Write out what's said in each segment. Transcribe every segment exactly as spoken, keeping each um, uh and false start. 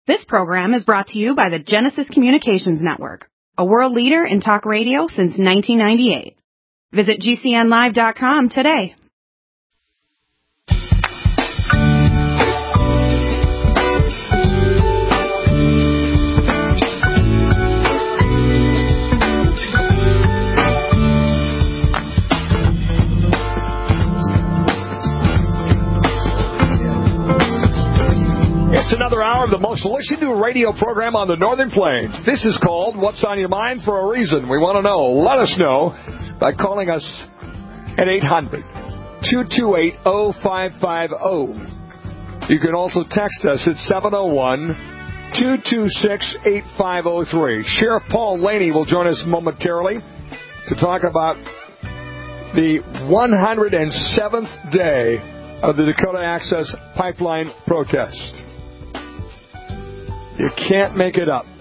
This program is brought to you by the Genesis Communications Network, a world leader in talk radio since nineteen ninety-eight. Visit G C N live dot com today. It's another hour of the most listened to radio program on the Northern Plains. This is called What's on Your Mind for a Reason. We want to know. Let us know by calling us at eight hundred, two two eight, oh five five oh. You can also text us at seven oh one, two two six, eight five oh three. Sheriff Paul Laney will join us momentarily to talk about the one hundred seventh day of the Dakota Access Pipeline protest. You can't make it up.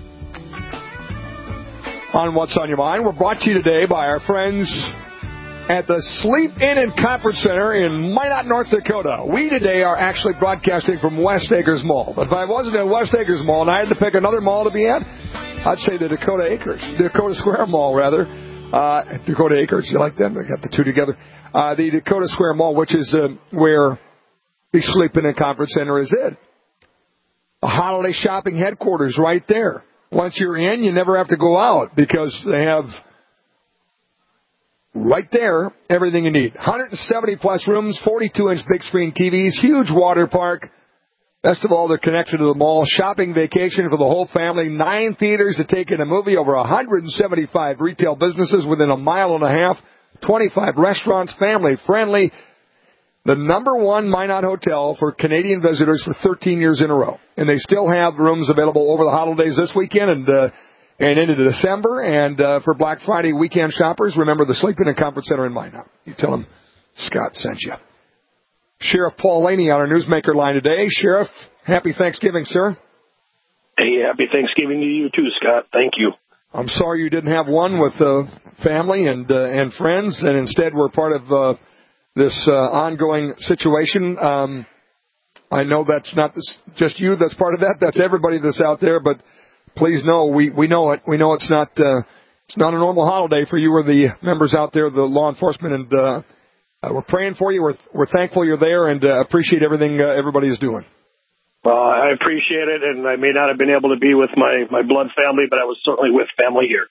On What's on Your Mind, we're brought to you today by our friends at the Sleep Inn and Conference Center in Minot, North Dakota. We today are actually broadcasting from West Acres Mall. But if I wasn't at West Acres Mall and I had to pick another mall to be at, I'd say the Dakota Acres, Dakota Square Mall, rather. Uh, Dakota Acres, you like them? I got the two together. Uh, the Dakota Square Mall, which is uh, where the Sleep Inn and Conference Center is in. A holiday shopping headquarters right there. Once you're in, you never have to go out because they have right there everything you need. one hundred seventy plus rooms, forty-two inch big screen T Vs, huge water park. Best of all, they're connected to the mall. Shopping vacation for the whole family. Nine theaters to take in a movie. Over one hundred seventy-five retail businesses within a mile and a half. twenty-five restaurants, family friendly. The number one Minot hotel for Canadian visitors for thirteen years in a row. And they still have rooms available over the holidays this weekend and uh, and into December. And uh, for Black Friday weekend shoppers, remember the Sleep Inn and Conference Center in Minot. You tell them Scott sent you. Sheriff Paul Laney on our Newsmaker line today. Sheriff, happy Thanksgiving, sir. Hey, happy Thanksgiving to you too, Scott. Thank you. I'm sorry you didn't have one with uh, family and uh, and friends, and instead were part of uh, this uh, ongoing situation. Um, I know that's not this, just you that's part of that. That's everybody that's out there. But please know, we, we know it. We know it's not uh, it's not a normal holiday for you or the members out there, the law enforcement, and uh, uh, we're praying for you. We're we're thankful you're there and uh, appreciate everything uh, everybody is doing. Well, I appreciate it, and I may not have been able to be with my, my blood family, but I was certainly with family here.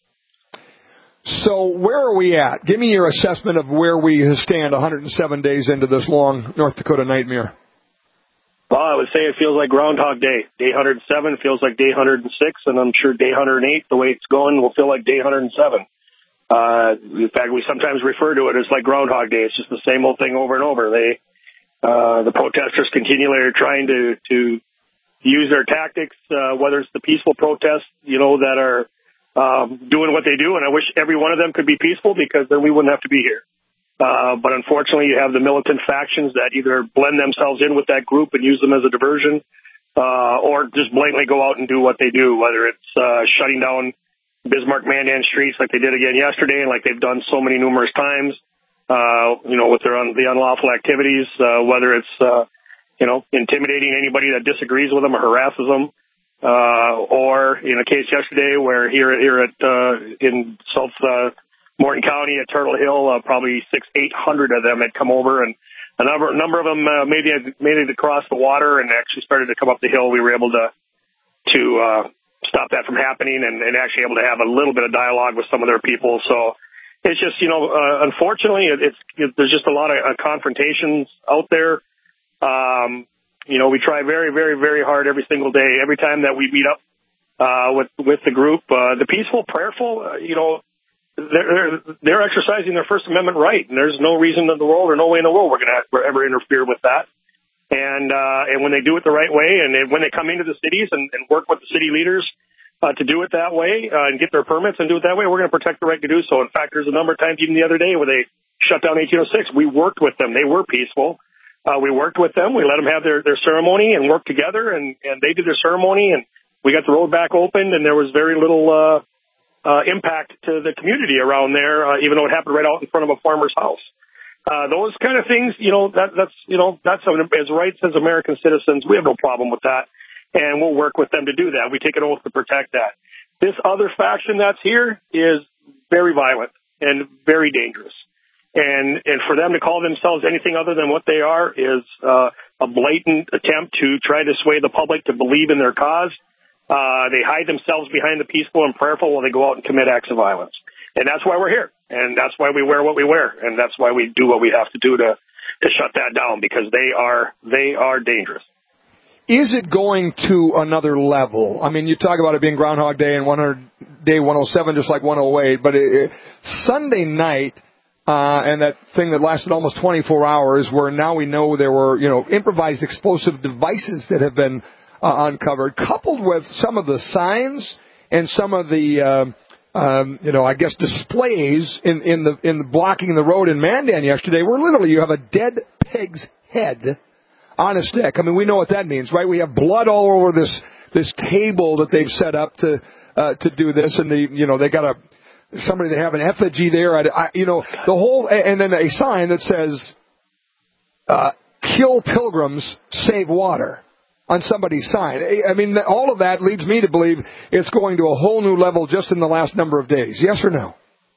So where are we at? Give me your assessment of where we stand one hundred seven days into this long North Dakota nightmare. Well, I would say it feels like Groundhog Day. Day one hundred seven feels like day one hundred six, and I'm sure day one hundred eight, the way it's going, will feel like day one hundred seven. Uh, in fact, we sometimes refer to it as like Groundhog Day. It's just the same old thing over and over. They, uh, the protesters continually are trying to, to use their tactics, uh, whether it's the peaceful protests, you know, that are Um, doing what they do, and I wish every one of them could be peaceful because then we wouldn't have to be here. Uh, but unfortunately, you have the militant factions that either blend themselves in with that group and use them as a diversion, uh, or just blatantly go out and do what they do, whether it's uh, shutting down Bismarck-Mandan streets like they did again yesterday and like they've done so many numerous times, uh, you know, with their un- the unlawful activities, uh, whether it's, uh, you know, intimidating anybody that disagrees with them or harasses them. Uh, or in a case yesterday where here, here at, uh, in South, uh, Morton County at Turtle Hill, uh, probably six, eight hundred of them had come over, and a number, a number of them, uh, made it, made it across the water and actually started to come up the hill. We were able to, to, uh, stop that from happening and, and actually able to have a little bit of dialogue with some of their people. So it's just, you know, uh, unfortunately it, it's, it, there's just a lot of uh, confrontations out there. Um, You know, we try very, very, very hard every single day. Every time that we meet up uh, with with the group, uh, the peaceful, prayerful, uh, you know, they're, they're they're exercising their First Amendment right, and there's no reason in the world or no way in the world we're going to ever interfere with that. And uh, and when they do it the right way, and they, when they come into the cities and, and work with the city leaders uh, to do it that way uh, and get their permits and do it that way, we're going to protect the right to do so. In fact, there's a number of times, even the other day, where they shut down eighteen oh six. We worked with them; they were peaceful. Uh, we worked with them. We let them have their, their ceremony and work together, and, and they did their ceremony, and we got the road back opened, and there was very little uh, uh, impact to the community around there, uh, even though it happened right out in front of a farmer's house. Uh, those kind of things, you know, that, that's, you know, that's as rights as American citizens. We have no problem with that. and we'll work with them to do that. We take an oath to protect that. This other faction that's here is very violent and very dangerous. And and for them to call themselves anything other than what they are is uh, a blatant attempt to try to sway the public to believe in their cause. Uh, they hide themselves behind the peaceful and prayerful while they go out and commit acts of violence. And that's why we're here. And that's why we wear what we wear. And that's why we do what we have to do to, to shut that down, because they are they are dangerous. Is it going to another level? I mean, you talk about it being Groundhog Day and one hundred day one oh seven, just like one oh eight, but it, it, Sunday night, uh, and that thing that lasted almost twenty-four hours, where now we know there were, you know, improvised explosive devices that have been uh, uncovered, coupled with some of the signs and some of the, uh, um, you know, I guess displays in, in the in the blocking the road in Mandan yesterday, where literally you have a dead pig's head on a stick. I mean, we know what that means, right? We have blood all over this this table that they've set up to uh, to do this, and they, you know, they got a somebody they have an effigy there. I, I, you know, the whole, and then a sign that says, uh, "Kill pilgrims, save water," on somebody's sign. I mean, all of that leads me to believe it's going to a whole new level just in the last number of days. Yes or no?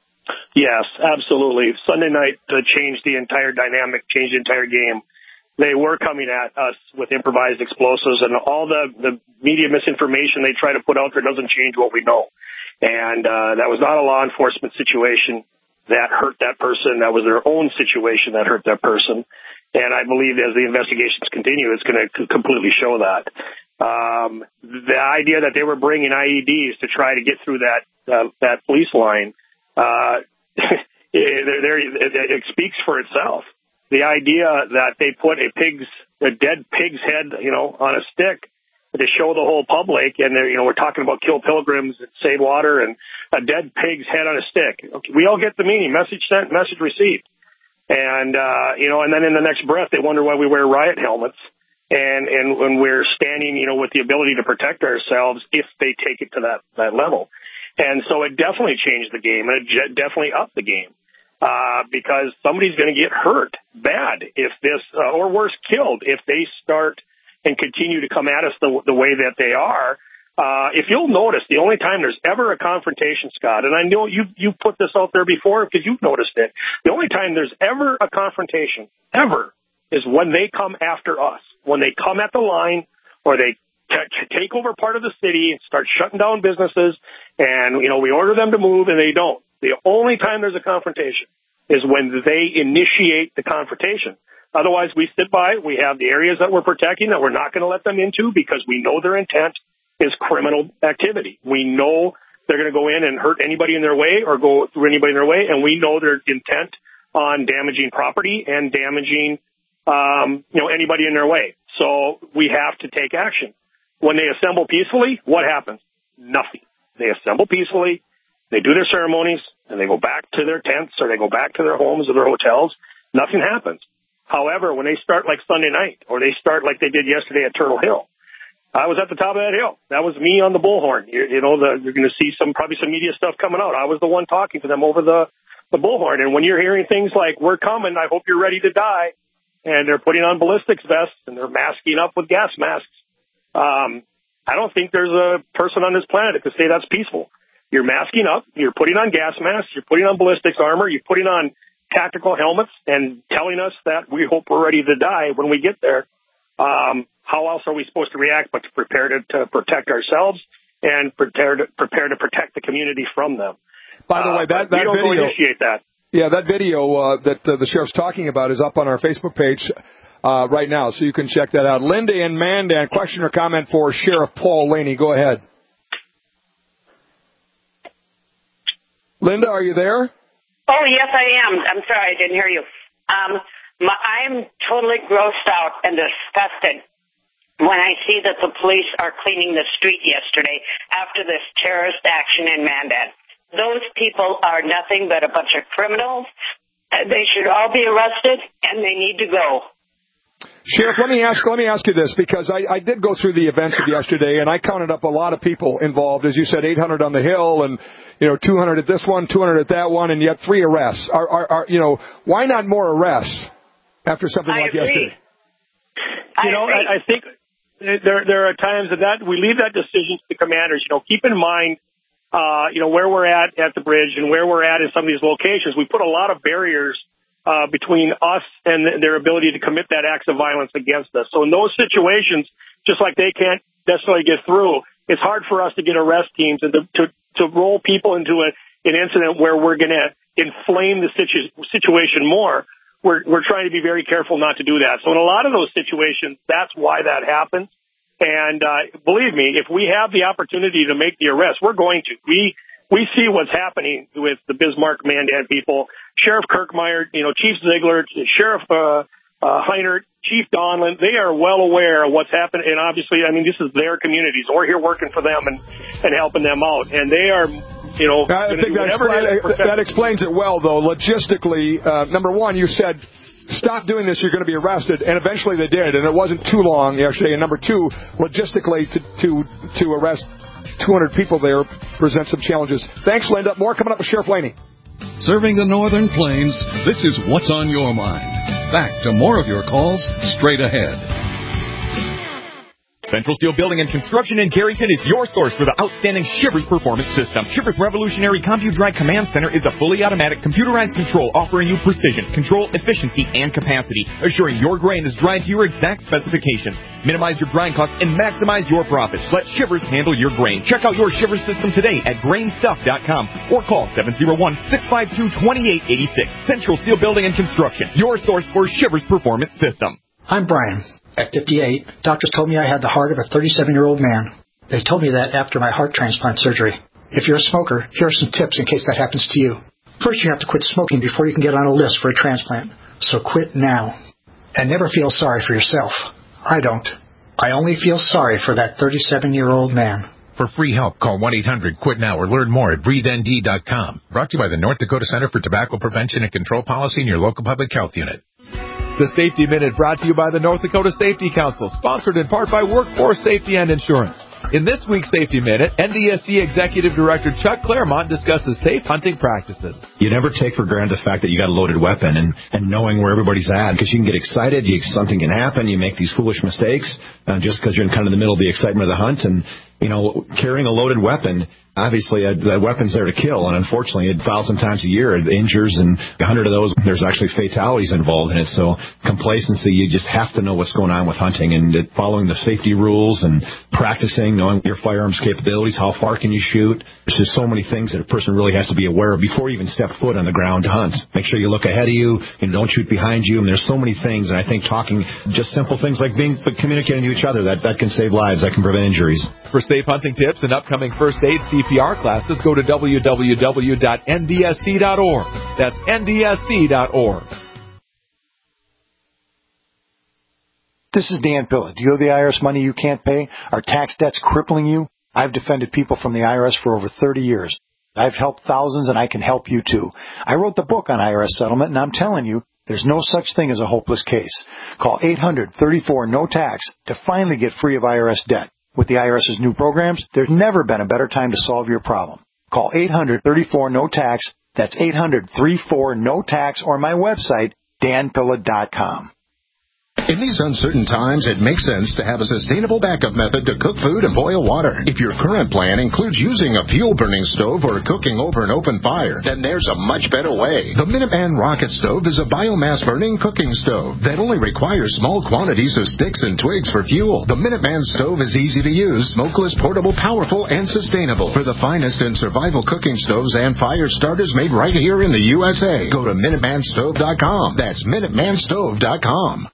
Yes, absolutely. Sunday night uh, changed the entire dynamic, changed the entire game. They were coming at us with improvised explosives, and all the, the media misinformation they try to put out there doesn't change what we know. And uh, that was not a law enforcement situation that hurt that person. That was their own situation that hurt that person. And I believe as the investigations continue, it's going to completely show that. Um, the idea that they were bringing I E Ds to try to get through that uh, that police line, uh, they're, they're, it speaks for itself. The idea that they put a pig's, a dead pig's head, you know, on a stick to show the whole public, and they're, you know, we're talking about kill pilgrims and save water, and a dead pig's head on a stick. Okay, we all get the meaning. Message sent, message received. And, uh, you know, and then in the next breath, they wonder why we wear riot helmets. And, and when we're standing, you know, with the ability to protect ourselves if they take it to that, that level. And so it definitely changed the game, and it definitely upped the game. Uh, because somebody's going to get hurt bad if this, uh, or worse, killed if they start and continue to come at us the, the way that they are. Uh, if you'll notice, the only time there's ever a confrontation, Scott, and I know you you put this out there before because you've noticed it, the only time there's ever a confrontation, ever, is when they come after us, when they come at the line or they t- take over part of the city and start shutting down businesses, and, you know, we order them to move and they don't. The only time there's a confrontation is when they initiate the confrontation. Otherwise, we sit by, we have the areas that we're protecting that we're not going to let them into because we know their intent is criminal activity. We know they're going to go in and hurt anybody in their way or go through anybody in their way, and we know their intent on damaging property and damaging, um, you know, anybody in their way. So we have to take action. When they assemble peacefully, what happens? Nothing. They assemble peacefully. They do their ceremonies, and they go back to their tents or they go back to their homes or their hotels. Nothing happens. However, when they start like Sunday night or they start like they did yesterday at Turtle Hill, I was at the top of that hill. That was me on the bullhorn. You, you know, the, you're going to see some probably some media stuff coming out. I was the one talking to them over the, the bullhorn. And when you're hearing things like, "We're coming, I hope you're ready to die," and they're putting on ballistics vests and they're masking up with gas masks, um, I don't think there's a person on this planet that could say that's peaceful. You're masking up, you're putting on gas masks, you're putting on ballistics armor, you're putting on tactical helmets and telling us that we hope we're ready to die when we get there. Um, how else are we supposed to react but to prepare to, to protect ourselves and prepare to, prepare to protect the community from them? By the uh, way, that, that we don't video, initiate that. Yeah, that video uh, that uh, the sheriff's talking about is up on our Facebook page uh, right now, so you can check that out. Linda in Mandan, question or comment for Sheriff Paul Laney. Go ahead. Linda, are you there? Oh, yes, I am. I'm sorry, I didn't hear you. Um, my, I'm totally grossed out and disgusted when I see that the police are cleaning the street yesterday after this terrorist action in Mandan. Those people are nothing but a bunch of criminals. They should all be arrested, and they need to go. Sheriff, let me ask let me ask you this, because I, I did go through the events of yesterday, and I counted up a lot of people involved. As you said, eight hundred on the Hill, and you know, two hundred at this one, two hundred at that one, and yet three arrests. Are, are, are you know, why not more arrests after something I like agree. yesterday? I You know, agree. I, I think there there are times that, that we leave that decision to the commanders. You know, keep in mind, uh, you know, where we're at at the bridge and where we're at in some of these locations. We put a lot of barriers uh, between us and their ability to commit that acts of violence against us. So in those situations, just like they can't necessarily get through, it's hard for us to get arrest teams and to to, to roll people into a, an incident where we're going to inflame the situ- situation more. We're we're trying to be very careful not to do that. So in a lot of those situations, that's why that happens. And uh, believe me, if we have the opportunity to make the arrest, we're going to. We we see what's happening with the Bismarck Mandan people. Sheriff Kirkmeyer, you know, Chief Ziegler, Sheriff uh, uh, Heinert, Chief Donlin, they are well aware of what's happening. And obviously, I mean, this is their communities. We're here working for them and, and helping them out. And they are, you know, I think that, expl- that explains it well, though. Logistically, uh, number one, you said, stop doing this, you're going to be arrested, and eventually they did, and it wasn't too long yesterday. And number two, logistically, to to, to arrest two hundred people there presents some challenges. Thanks, Linda. More coming up with Sheriff Laney. Serving the Northern Plains, this is What's on Your Mind. Back to more of your calls straight ahead. Central Steel Building and Construction in Carrington is your source for the outstanding Shivers Performance System. Shivers Revolutionary CompuDry Command Center is a fully automatic computerized control offering you precision, control, efficiency, and capacity, assuring your grain is dried to your exact specifications. Minimize your drying costs and maximize your profits. Let Shivers handle your grain. Check out your Shivers system today at grain stuff dot com or call seven oh one, six five two, two eight eight six. Central Steel Building and Construction, your source for Shivers Performance System. I'm Brian. At fifty-eight, doctors told me I had the heart of a thirty-seven-year-old man. They told me that after my heart transplant surgery. If you're a smoker, here are some tips in case that happens to you. First, you have to quit smoking before you can get on a list for a transplant. So quit now. And never feel sorry for yourself. I don't. I only feel sorry for that thirty-seven-year-old man. For free help, call one eight hundred quit now or learn more at breathe N D dot com. Brought to you by the North Dakota Center for Tobacco Prevention and Control Policy and your local public health unit. The Safety Minute brought to you by the North Dakota Safety Council, sponsored in part by Workforce Safety and Insurance. In this week's Safety Minute, N D S C Executive Director Chuck Claremont discusses safe hunting practices. You never take for granted the fact that you got a loaded weapon and, and knowing where everybody's at, because you can get excited, you, something can happen, you make these foolish mistakes uh, just because you're in kind of the middle of the excitement of the hunt. And, you know, carrying a loaded weapon, obviously, uh, that weapon's there to kill, and unfortunately, a thousand times a year, it injures, and a hundred of those, there's actually fatalities involved in it. So complacency, you just have to know what's going on with hunting, and it, following the safety rules and practicing, knowing your firearms capabilities, how far can you shoot. There's just so many things that a person really has to be aware of before you even step foot on the ground to hunt. Make sure you look ahead of you, and don't shoot behind you, and there's so many things, and I think talking, just simple things like being communicating to each other, that, that can save lives, that can prevent injuries. For safe hunting tips and upcoming first aid C P R classes, go to w w w dot n d s c dot org. That's n d s c dot org. This is Dan Pilla. Do you owe the I R S money you can't pay? Are tax debts crippling you? I've defended people from the I R S for over thirty years. I've helped thousands, and I can help you too. I wrote the book on I R S settlement, and I'm telling you, there's no such thing as a hopeless case. Call eight hundred, thirty-four, no tax to finally get free of I R S debt. With the IRS's new programs, there's never been a better time to solve your problem. Call eight hundred, thirty-four, no tax. That's eight hundred, thirty-four, no tax, or my website, dan pilla dot com. In these uncertain times, it makes sense to have a sustainable backup method to cook food and boil water. If your current plan includes using a fuel-burning stove or cooking over an open fire, then there's a much better way. The Minuteman Rocket Stove is a biomass-burning cooking stove that only requires small quantities of sticks and twigs for fuel. The Minuteman Stove is easy to use, smokeless, portable, powerful, and sustainable. For the finest in survival cooking stoves and fire starters made right here in the U S A, go to minuteman stove dot com. That's minuteman stove dot com.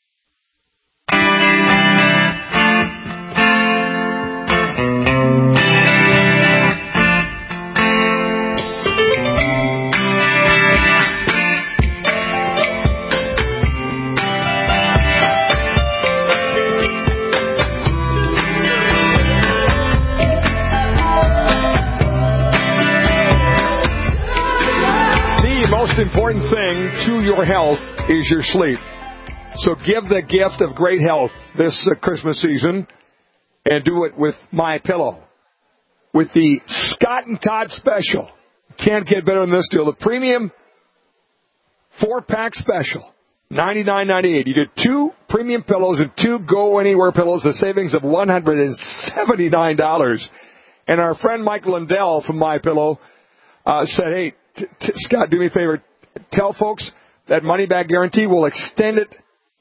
Important thing to your health is your sleep. So give the gift of great health this uh, Christmas season, and do it with MyPillow. With the Scott and Todd special. Can't get better than this deal. The premium four-pack special. ninety-nine ninety-eight. You get two premium pillows and two Go Anywhere pillows, a savings of one hundred seventy-nine dollars. And our friend Mike Lindell from MyPillow uh, said, hey, t- t- Scott, do me a favor. Tell folks that money-back guarantee will extend it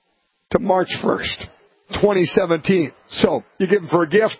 to March first, twenty seventeen. So you give them for a gift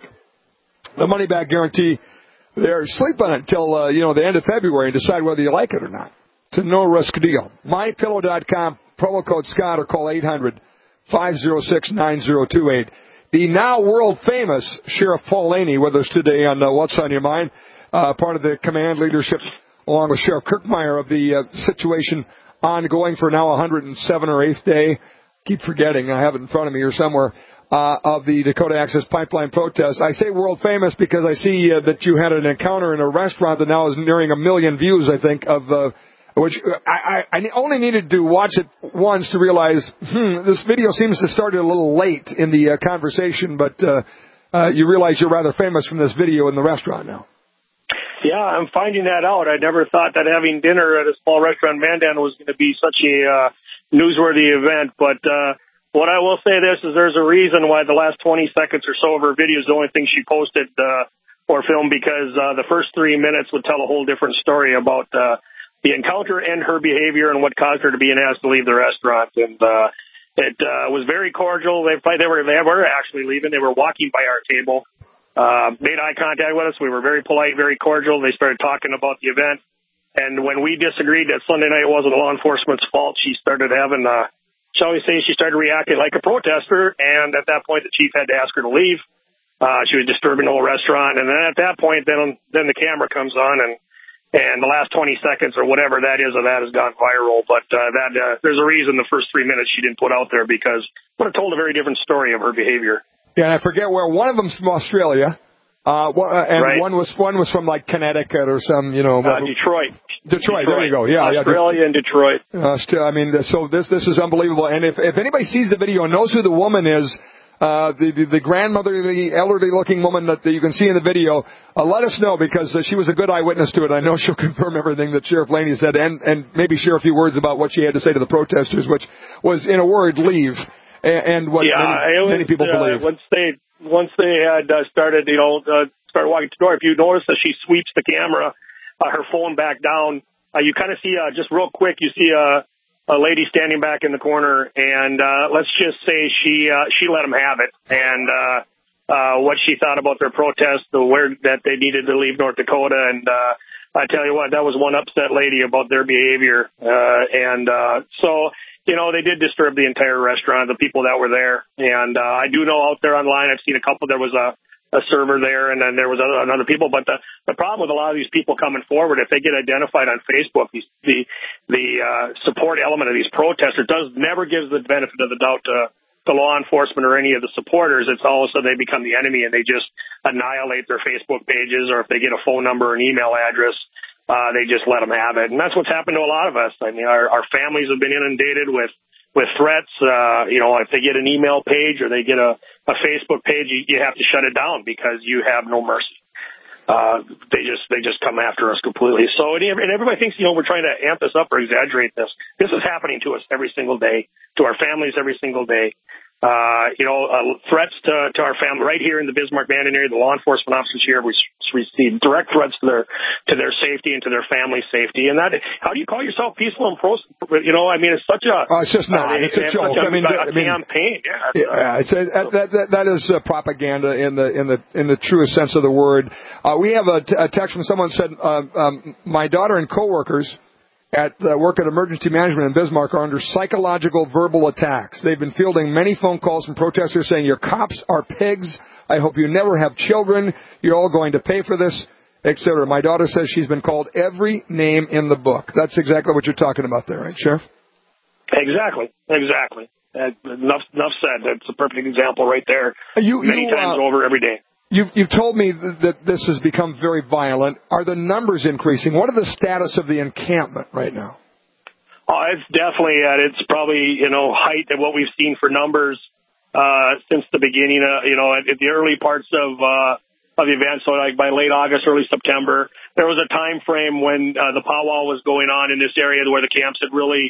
the money-back guarantee. There, sleep on it until, uh, you know, the end of February and decide whether you like it or not. It's a no-risk deal. my pillow dot com, promo code Scott, or call eight hundred, five oh six, nine oh two eight. The now world-famous Sheriff Paul Laney with us today on uh, What's on Your Mind, uh, part of the command leadership, along with Sheriff Kirkmeyer, of the uh, situation ongoing for now one hundred seven or eighth day. Keep forgetting, I have it in front of me here somewhere, uh, of the Dakota Access Pipeline protest. I say world-famous because I see uh, that you had an encounter in a restaurant that now is nearing a million views, I think, of... Uh, which I, I, I only needed to watch it once to realize, hmm, this video seems to start a little late in the uh, conversation, but uh, uh, you realize you're rather famous from this video in the restaurant now. Yeah, I'm finding that out. I never thought that having dinner at a small restaurant in Mandan was going to be such a uh, newsworthy event, but uh, what I will say this is there's a reason why the last twenty seconds or so of her video is the only thing she posted uh, or filmed, because uh, the first three minutes would tell a whole different story about uh, the encounter and her behavior and what caused her to be asked to leave the restaurant. And uh, it uh, was very cordial. They, they, were, they were actually leaving. They were walking by our table, uh, made eye contact with us. We were very polite, very cordial. They started talking about the event. And when we disagreed that Sunday night wasn't law enforcement's fault, she started having, uh, shall we say, she started reacting like a protester. And at that point, the chief had to ask her to leave. Uh, she was disturbing the whole restaurant. And then at that point, then, then the camera comes on, and And the last twenty seconds or whatever that is of that has gone viral. But uh, that uh, there's a reason the first three minutes she didn't put out there, because it would have told a very different story of her behavior. Yeah, and I forget where. One of them's from Australia, uh, and right. one was one was from like Connecticut or some, you know. Uh, Detroit. Detroit. Detroit. There you go. Yeah, Australia yeah. and Detroit. Uh, I mean, so this this is unbelievable. And if if anybody sees the video and knows who the woman is, Uh, the, the, the grandmotherly, elderly-looking woman that you can see in the video, uh, let us know, because uh, she was a good eyewitness to it. I know she'll confirm everything that Sheriff Laney said, and, and maybe share a few words about what she had to say to the protesters, which was, in a word, leave, and, and what yeah, many, was, many people uh, believe. Once they once they had uh, started, you know, uh, started walking to the door, if you notice that she sweeps the camera, uh, her phone back down, uh, you kind of see, uh, just real quick, you see a... Uh, a lady standing back in the corner, and uh, let's just say she uh, she let them have it. And uh, uh, what she thought about their protest, the where that they needed to leave North Dakota, and uh, I tell you what, that was one upset lady about their behavior. Uh, and uh, so, you know, they did disturb the entire restaurant, the people that were there. And uh, I do know out there online, I've seen a couple. There was a a server there, and then there was other, other people. But the, the problem with a lot of these people coming forward, if they get identified on Facebook, the the, the uh, support element of these protesters does never gives the benefit of the doubt to, to law enforcement or any of the supporters. It's all of a sudden they become the enemy, and they just annihilate their Facebook pages, or if they get a phone number or an email address, uh, they just let them have it. And that's what's happened to a lot of us. I mean, our, our families have been inundated with with threats. Uh, you know, if they get an email page or they get a, a Facebook page, you, you have to shut it down because you have no mercy. Uh, they just, they just come after us completely. So, and everybody thinks, you know, we're trying to amp this up or exaggerate this. This is happening to us every single day, to our families every single day. Uh, you know, uh, threats to, to our family right here in the Bismarck-Mandan area. The law enforcement officers here we receive direct threats to their to their safety and to their family safety. And that, how do you call yourself peaceful and pro? You know, I mean, it's such a oh, it's just not. Uh, it's a joke. A, I mean, a I mean, campaign. Yeah, yeah it's a, that, that that is uh, propaganda in the in the in the truest sense of the word. Uh, we have a, t- a text from someone said, uh, um, my daughter and coworkers at uh, work at emergency management in Bismarck are under psychological verbal attacks. They've been fielding many phone calls from protesters saying, your cops are pigs. I hope you never have children. You're all going to pay for this, et cetera. My daughter says she's been called every name in the book. That's exactly what you're talking about there, right, Sheriff? Exactly. Exactly. Uh, enough, enough said. That's a perfect example right there. You, many you, times uh, over every day. You've, you've told me that this has become very violent. Are the numbers increasing? What are the status of the encampment right now? Oh, it's definitely at its probably, you know, height of what we've seen for numbers uh, since the beginning, uh, you know, at, at the early parts of uh, of the event. So like by late August, early September, there was a time frame when uh, the powwow was going on in this area where the camps had really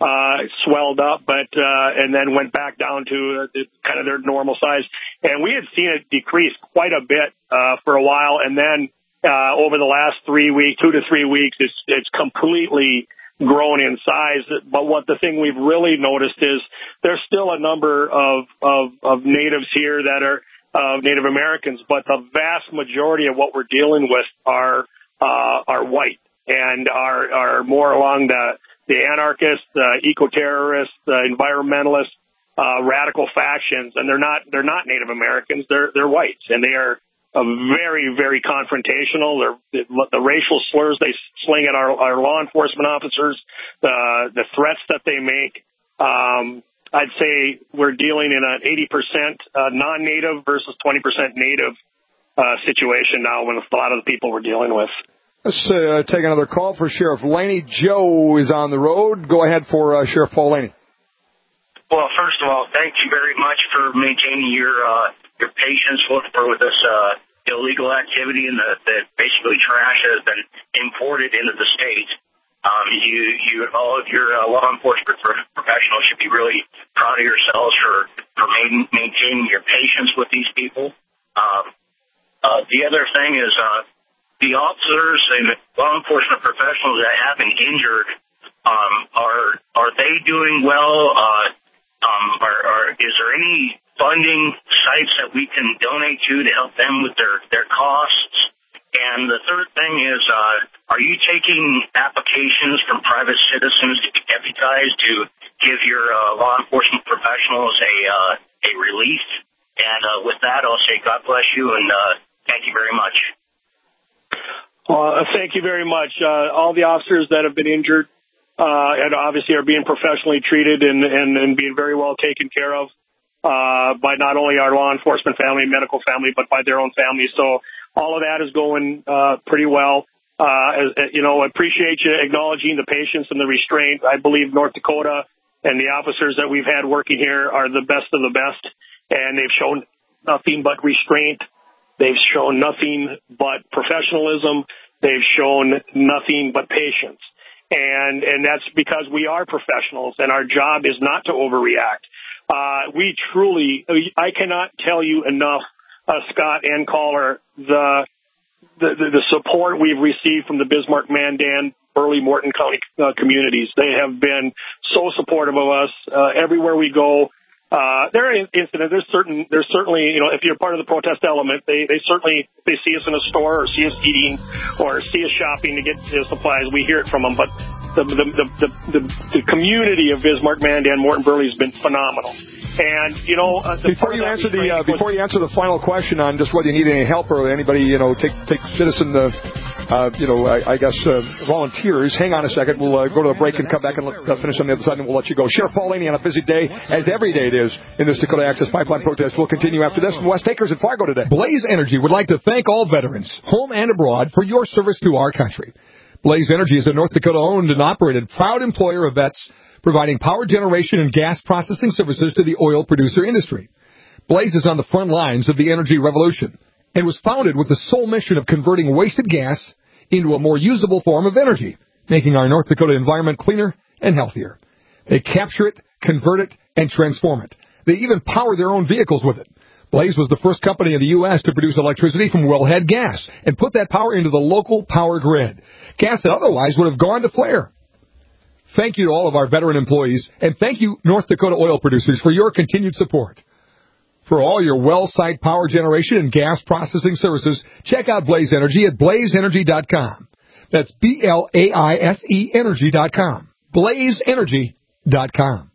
uh, swelled up, but, uh, and then went back down to uh, kind of their normal size. And we had seen it decrease quite a bit, uh, for a while. And then, uh, over the last three weeks, two to three weeks, it's, it's completely grown in size. But what the thing we've really noticed is there's still a number of, of, of natives here that are, uh, Native Americans, but the vast majority of what we're dealing with are, uh, are white and are, are more along the, the anarchists, uh, eco-terrorists, uh, environmentalists, uh, radical factions, and they're not, they're not Native Americans, they're, they're whites, and they are uh, very, very confrontational. They're, the, the racial slurs they sling at our, our law enforcement officers, the, the threats that they make. Um, I'd say we're dealing in an eighty percent, uh, non-Native versus twenty percent Native, uh, situation now with a lot of the people we're dealing with. Let's uh, take another call for Sheriff Laney. Joe is on the road. Go ahead for uh, Sheriff Paul Laney. Well, first of all, thank you very much for maintaining your uh, your patience with, for this uh, illegal activity and the, the basically trash that has been imported into the state. Um, you, you, all of your uh, law enforcement professionals should be really proud of yourselves for for main, maintaining your patience with these people. Um, uh, the other thing is. Uh, The officers and law enforcement professionals that have been injured, um, are are they doing well? Uh, um, are, are, is there any funding sites that we can donate to to help them with their, their costs? And the third thing is, uh, are you taking applications from private citizens to be deputized to give your uh, law enforcement professionals a uh, a relief? And uh, with that, I'll say God bless you and uh, thank you very much. Uh, thank you very much. Uh, all the officers that have been injured, uh, and obviously are being professionally treated and, and, and being very well taken care of, uh, by not only our law enforcement family, medical family, but by their own families. So all of that is going, uh, pretty well. Uh, as, you know, I appreciate you acknowledging the patience and the restraint. I believe North Dakota and the officers that we've had working here are the best of the best, and they've shown nothing but restraint. They've shown nothing but professionalism. They've shown nothing but patience. And, and that's because we are professionals and our job is not to overreact. Uh, we truly, I cannot tell you enough, uh, Scott and caller, the, the, the, the support we've received from the Bismarck, Mandan, Burley, Morton County uh, communities. They have been so supportive of us, uh, everywhere we go. Uh, there are incidents, there's certain, there's certainly, you know, if you're part of the protest element, they, they certainly, if they see us in a store or see us eating or see us shopping to get uh, supplies, we hear it from them. But the, the, the, the, the, the community of Bismarck, Mandan, Morton, Burley has been phenomenal. And, you know, uh, before you answer the, uh, before you answer the final question on just whether you need any help or anybody, you know, take, take citizen, uh, uh, you know, I, I guess, uh, volunteers, hang on a second. We'll uh, go to the break and come back and let, uh, finish on the other side, and we'll let you go. Sheriff Paul Laney on a busy day, as every day it is, in this Dakota Access Pipeline protest. We'll continue after this from West Acres and Fargo today. Blaze Energy would like to thank all veterans, home and abroad, for your service to our country. Blaze Energy is a North Dakota-owned and operated proud employer of vets, providing power generation and gas processing services to the oil producer industry. Blaze is on the front lines of the energy revolution and was founded with the sole mission of converting wasted gas into a more usable form of energy, making our North Dakota environment cleaner and healthier. They capture it, convert it, and transform it. They even power their own vehicles with it. Blaze was the first company in the U S to produce electricity from wellhead gas and put that power into the local power grid, gas that otherwise would have gone to flare. Thank you to all of our veteran employees, and thank you, North Dakota oil producers, for your continued support. For all your well site power generation and gas processing services, check out Blaze Energy at blaze energy dot com. That's B L A I S E energy dot com. blaze energy dot com.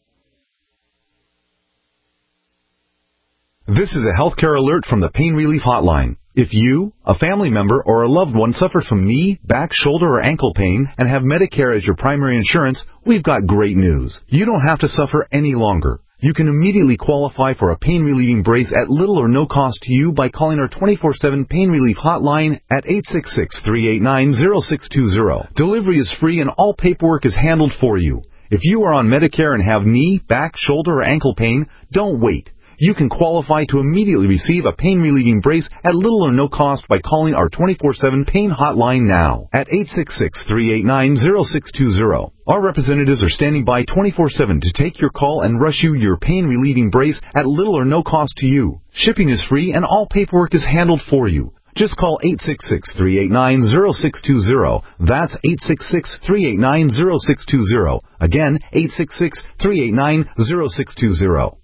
This is a healthcare alert from the Pain Relief Hotline. If you, a family member, or a loved one suffers from knee, back, shoulder, or ankle pain and have Medicare as your primary insurance, we've got great news. You don't have to suffer any longer. You can immediately qualify for a pain-relieving brace at little or no cost to you by calling our twenty-four seven Pain Relief Hotline at eight six six, three eight nine, zero six two zero. Delivery is free and all paperwork is handled for you. If you are on Medicare and have knee, back, shoulder, or ankle pain, don't wait. you can qualify to immediately receive a pain-relieving brace at little or no cost by calling our twenty-four seven pain hotline now at eight six six, three eight nine, zero six two zero. Our representatives are standing by twenty-four seven to take your call and rush you your pain-relieving brace at little or no cost to you. Shipping is free and all paperwork is handled for you. Just call eight six six, three eight nine, zero six two zero. That's eight six six, three eight nine, zero six two zero. Again, eight six six, three eight nine, zero six two zero.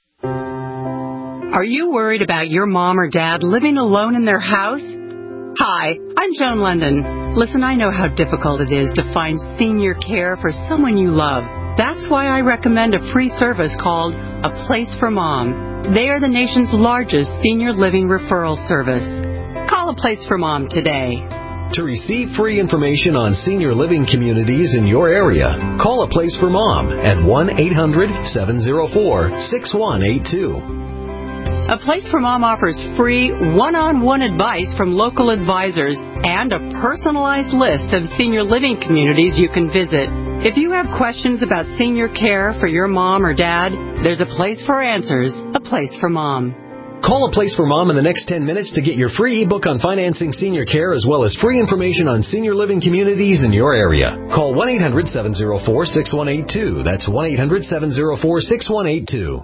Are you worried about your mom or dad living alone in their house? Hi, I'm Joan London. Listen, I know how difficult it is to find senior care for someone you love. That's why I recommend a free service called A Place for Mom. They are the nation's largest senior living referral service. Call A Place for Mom today. To receive free information on senior living communities in your area, call A Place for Mom at one eight hundred, seven oh four, six one eight two. A Place for Mom offers free one-on-one advice from local advisors and a personalized list of senior living communities you can visit. If you have questions about senior care for your mom or dad, there's a place for answers, A Place for Mom. Call A Place for Mom in the next ten minutes to get your free ebook on financing senior care as well as free information on senior living communities in your area. Call one eight hundred, seven oh four, six one eight two. That's one eight hundred, seven oh four, six one eight two.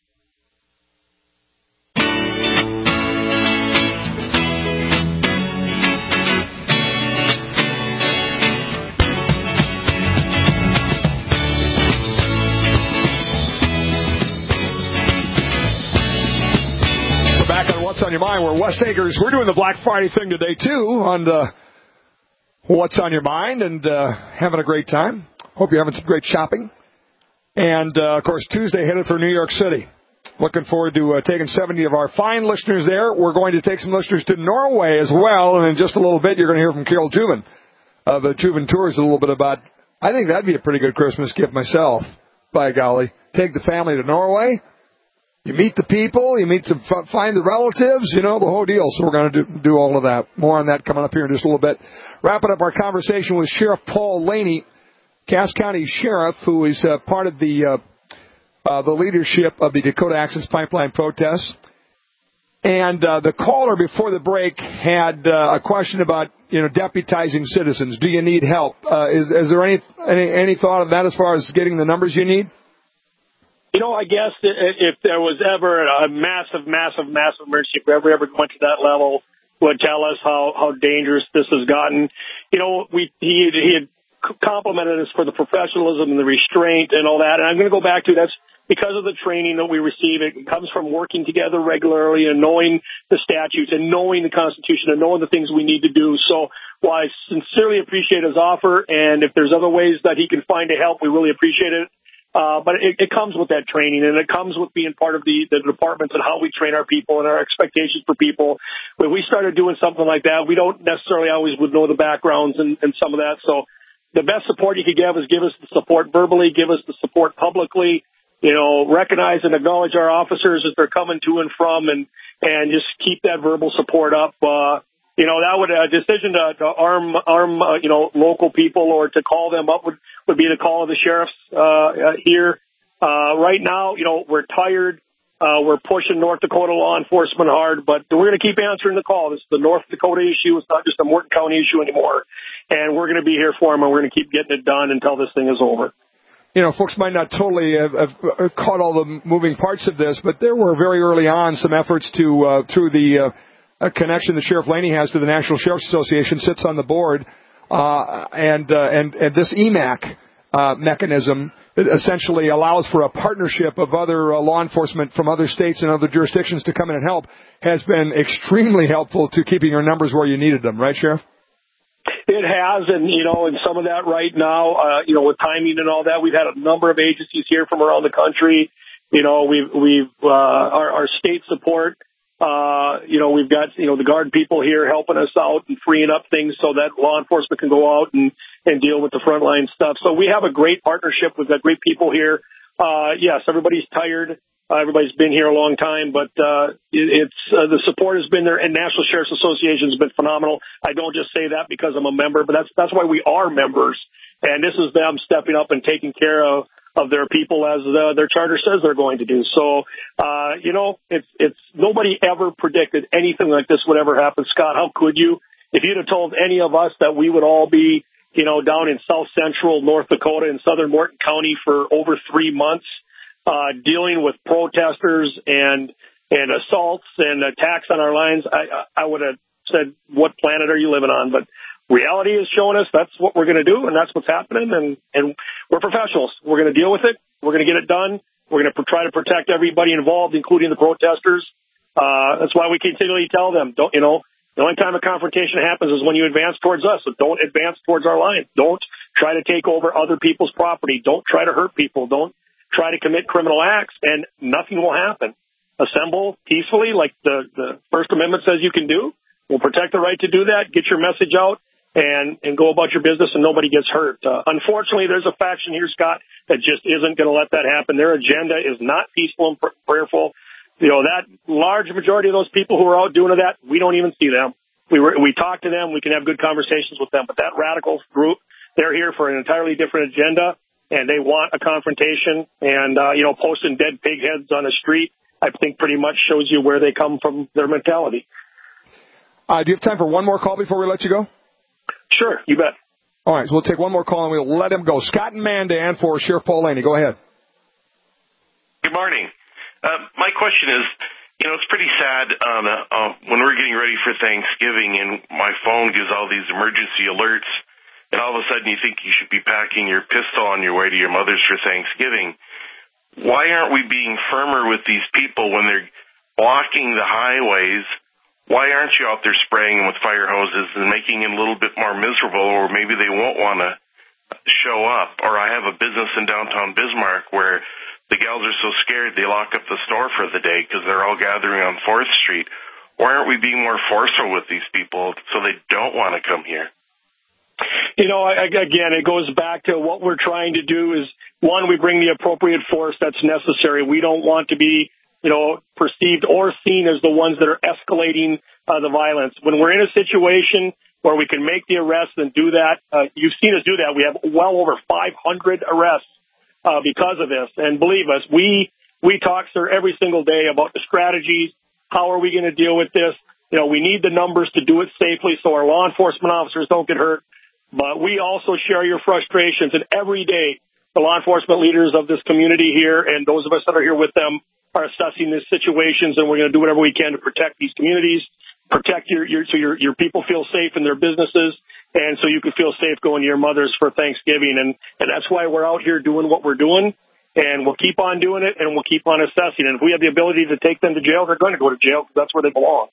On Your Mind, we're West Acres. We're doing the Black Friday thing today, too, on uh, What's on Your Mind, and uh, having a great time. Hope you're having some great shopping. And, uh, of course, Tuesday headed for New York City. Looking forward to uh, taking seventy of our fine listeners there. We're going to take some listeners to Norway as well, and in just a little bit you're going to hear from Carol Tubin of uh, Tubin Tours a little bit about, I think that'd be a pretty good Christmas gift myself, by golly. Take the family to Norway. You meet the people, you meet some, find the relatives, you know, the whole deal. So we're going to do, do all of that. More on that coming up here in just a little bit. Wrapping up our conversation with Sheriff Paul Laney, Cass County Sheriff, who is uh, part of the uh, uh, the leadership of the Dakota Access Pipeline protests. And uh, the caller before the break had uh, a question about, you know, deputizing citizens. Do you need help? Uh, is, is there any, any any thought of that as far as getting the numbers you need? You know, I guess if there was ever a massive, massive, massive emergency, if we ever, ever went to that level, would tell us how, how dangerous this has gotten. You know, we he, he had complimented us for the professionalism and the restraint and all that. And I'm going to go back to that's because of the training that we receive. It comes from working together regularly and knowing the statutes and knowing the Constitution and knowing the things we need to do. So while I sincerely appreciate his offer, and if there's other ways that he can find to help, we really appreciate it. Uh, but it, it comes with that training, and it comes with being part of the, the departments and how we train our people and our expectations for people. When we started doing something like that, we don't necessarily always would know the backgrounds and, and some of that. So the best support you could give is give us the support verbally, give us the support publicly, you know, recognize and acknowledge our officers as they're coming to and from, and, and just keep that verbal support up. Uh, You know, that would a decision to, to arm, arm, uh, you know, local people or to call them up would, would be the call of the sheriffs uh, here. Uh, right now, you know, we're tired. Uh, we're pushing North Dakota law enforcement hard, but we're going to keep answering the call. This is the North Dakota issue. It's not just a Morton County issue anymore. And we're going to be here for them, and we're going to keep getting it done until this thing is over. You know, folks might not totally have, have caught all the moving parts of this, but there were very early on some efforts to, uh, through the, uh, a connection that Sheriff Laney has to the National Sheriff's Association, sits on the board, uh, and, uh, and, and this E M A C, uh, mechanism essentially allows for a partnership of other uh, law enforcement from other states and other jurisdictions to come in and help, has been extremely helpful to keeping your numbers where you needed them. Right, Sheriff? It has, and, you know, and some of that right now, uh, you know, with timing and all that, we've had a number of agencies here from around the country. You know, we've, we've, uh, our, our state support, uh, you know, we've got, you know, the Guard people here helping us out and freeing up things so that law enforcement can go out and, and deal with the frontline stuff. So we have a great partnership. We've got great people here. Uh, yes, everybody's tired. Uh, everybody's been here a long time, but uh, it, it's uh, the support has been there, and National Sheriff's Association has been phenomenal. I don't just say that because I'm a member, but that's that's why we are members. And this is them stepping up and taking care of, of their people as the, their charter says they're going to do. So, uh, you know, it's, it's, nobody ever predicted anything like this would ever happen. Scott, how could you? If you'd have told any of us that we would all be, you know, down in south central North Dakota in southern Morton County for over three months, uh, dealing with protesters and, and assaults and attacks on our lines, I, I would have said, what planet are you living on? But reality is showing us that's what we're going to do, and that's what's happening, and, and we're professionals. We're going to deal with it. We're going to get it done. We're going to try to protect everybody involved, including the protesters. Uh, that's why we continually tell them, don't, you know, the only time a confrontation happens is when you advance towards us. So don't advance towards our line. Don't try to take over other people's property. Don't try to hurt people. Don't try to commit criminal acts, and nothing will happen. Assemble peacefully like the, the First Amendment says you can do. We'll protect the right to do that. Get your message out and, and go about your business, and nobody gets hurt. Uh, unfortunately, there's a faction here, Scott, that just isn't going to let that happen. Their agenda is not peaceful and pr- prayerful. You know, that large majority of those people who are out doing that, we don't even see them. We were, we talk to them. We can have good conversations with them. But that radical group, they're here for an entirely different agenda, and they want a confrontation. And, uh, you know, posting dead pig heads on the street, I think pretty much shows you where they come from, their mentality. Uh, do you have time for one more call before we let you go? Sure, you bet. All right, so we'll take one more call and we'll let him go. Scott and Mandan for Sheriff Paul Laney. Go ahead. Good morning. Uh, my question is, you know, it's pretty sad um, uh, when we're getting ready for Thanksgiving and my phone gives all these emergency alerts, and all of a sudden you think you should be packing your pistol on your way to your mother's for Thanksgiving. Why aren't we being firmer with these people when they're blocking the highways? Why aren't you out there spraying them with fire hoses and making them a little bit more miserable, or maybe they won't want to show up? Or I have a business in downtown Bismarck where the gals are so scared they lock up the store for the day because they're all gathering on fourth Street. Why aren't we being more forceful with these people so they don't want to come here? You know, I, again, it goes back to what we're trying to do is, one, we bring the appropriate force that's necessary. We don't want to be, you know, perceived or seen as the ones that are escalating uh, the violence. When we're in a situation where we can make the arrest and do that, uh, you've seen us do that. We have well over five hundred arrests uh, because of this. And believe us, we we talk, sir, every single day about the strategies. How are we going to deal with this? You know, we need the numbers to do it safely so our law enforcement officers don't get hurt. But we also share your frustrations. And every day, the law enforcement leaders of this community here and those of us that are here with them are assessing these situations, and we're going to do whatever we can to protect these communities, protect your, your so your your people feel safe in their businesses, and so you can feel safe going to your mother's for Thanksgiving. And, and that's why we're out here doing what we're doing, and we'll keep on doing it, and we'll keep on assessing. And if we have the ability to take them to jail, they're going to go to jail because that's where they belong.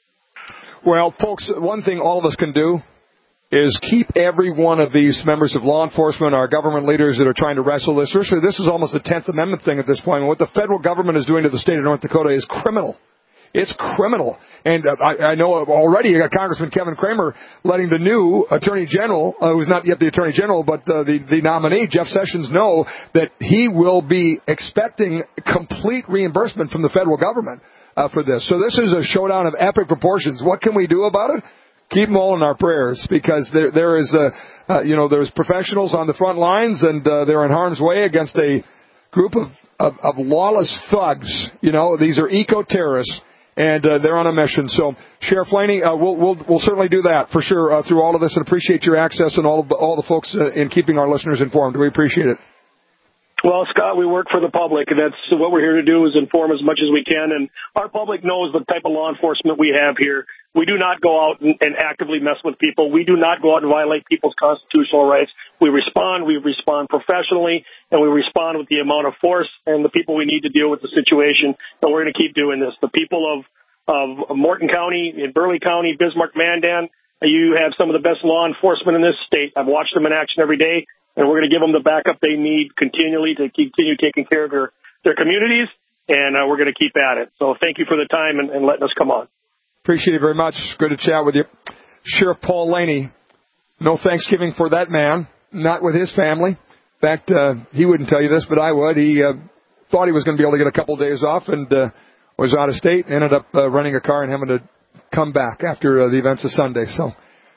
Well, folks, one thing all of us can do is keep every one of these members of law enforcement, our government leaders that are trying to wrestle this. Seriously, this is almost a tenth Amendment thing at this point. And what the federal government is doing to the state of North Dakota is criminal. It's criminal. And uh, I, I know already you got Congressman Kevin Cramer letting the new Attorney General, uh, who's not yet the Attorney General, but uh, the, the nominee, Jeff Sessions, know that he will be expecting complete reimbursement from the federal government uh, for this. So this is a showdown of epic proportions. What can we do about it? Keep them all in our prayers, because there there is a uh, you know there's professionals on the front lines, and uh, they're in harm's way against a group of, of, of lawless thugs. You know, these are eco-terrorists, and uh, they're on a mission. So, Sheriff Laney, uh, we'll we'll we'll certainly do that for sure uh, through all of this, and appreciate your access and all of, all the folks uh, in keeping our listeners informed. We appreciate it. Well, Scott, we work for the public, and that's what we're here to do, is inform as much as we can. And our public knows the type of law enforcement we have here. We do not go out and, and actively mess with people. We do not go out and violate people's constitutional rights. We respond. We respond professionally, and we respond with the amount of force and the people we need to deal with the situation. And we're going to keep doing this. The people of, of Morton County, in Burleigh County, Bismarck, Mandan, you have some of the best law enforcement in this state. I've watched them in action every day. And we're going to give them the backup they need continually to continue taking care of their, their communities, and uh, we're going to keep at it. So thank you for the time and, and letting us come on. Appreciate it very much. Good to chat with you. Sheriff Paul Laney, no Thanksgiving for that man, not with his family. In fact, uh, he wouldn't tell you this, but I would. He uh, thought he was going to be able to get a couple of days off and uh, was out of state and ended up uh, renting a car and having to come back after uh, the events of Sunday. So